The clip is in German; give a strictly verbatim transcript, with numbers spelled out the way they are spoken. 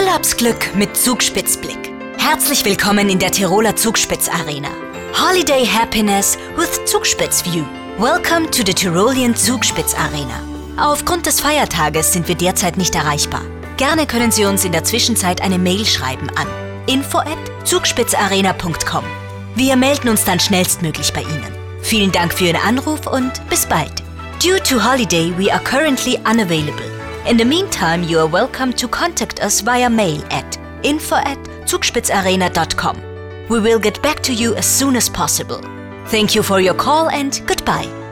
Urlaubsglück mit Zugspitzblick. Herzlich willkommen in der Tiroler Zugspitz Arena. Holiday Happiness with Zugspitz View. Welcome to the Tyrolean Zugspitz Arena. Aufgrund des Feiertages sind wir derzeit nicht erreichbar. Gerne können Sie uns in der Zwischenzeit eine Mail schreiben an info at zugspitzarena punkt com. Wir melden uns dann schnellstmöglich bei Ihnen. Vielen Dank für Ihren Anruf und bis bald. Due to holiday, we are currently unavailable. In the meantime, you are welcome to contact us via mail at info at zugspitzarena dot com. We will get back to you as soon as possible. Thank you for your call and goodbye.